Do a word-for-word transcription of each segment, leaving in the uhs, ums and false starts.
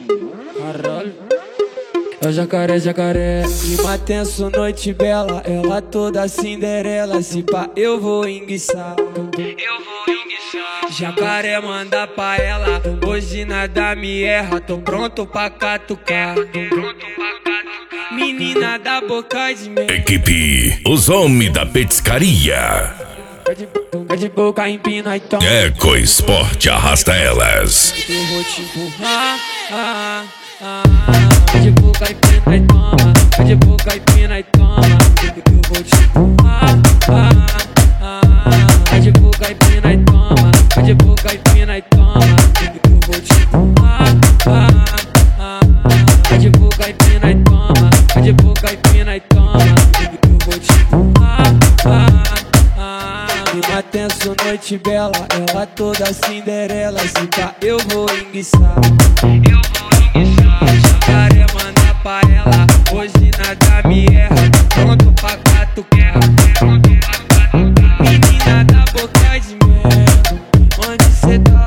Caralho. É o jacaré, jacaré. Clima tenso, noite bela. Ela toda Cinderela. Se pá, eu vou enguiçar. Eu vou enguiçar. Jacaré manda pra ela. Hoje nada me erra. Tô pronto pra catucar. Tô pronto pra catucar. Menina da boca de mel. Equipe, os homens da petiscaria. Fica de boca, empina e toma. Eco Esporte arrasta elas. Eu vou te empurrar. Ah, ah, ah. De boca e pina e toma, de boca e pina e toma. Eu vou te empurrar, ah, ah, ah. De boca e pina e toma, de boca e pina e toma. Eu vou te empurrar, ah, ah, ah. De boca e pina e toma, de boca e pina e toma. Eu vou te empurrar, ah, ah. Clima tenso, noite bela, ela toda Cinderela. Se pá, eu vou enguiçar. Eu vou enguiçar. Jacaré manda pra ela, hoje nada me erra. Pronto pra catucar, pronto pra catucar. Menina da boca de mel, onde cê tá?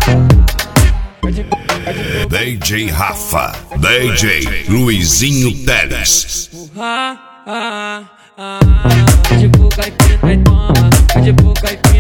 D J Rafa, D J Luizinho Teles. Ah, ah, ah. De boca e pina e toma, de boca e pina.